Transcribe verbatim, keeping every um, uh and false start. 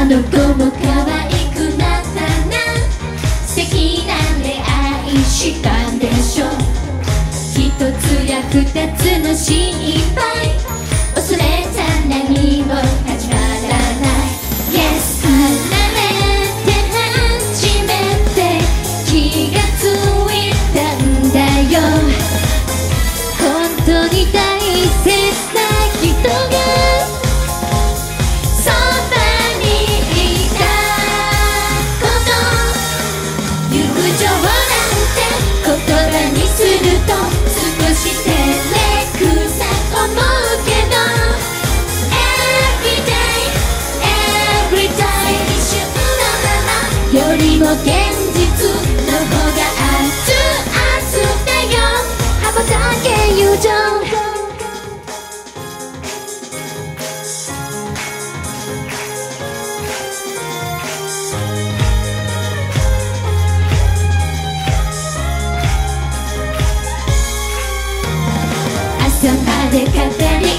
の子も可愛くなったな。素敵な出会いしたんでしょ。一つや二つの心配、恐れちゃ何も始まらない。 Yes 離れて初めて気がついたんだよ。本当に大切な人がそばにいたこと。友情なんて言葉にすると少し照れくさ思うけど、 Every day Every day 一瞬のままよりも現実の方が熱々だよ。羽ばたけ友情。朝まで語り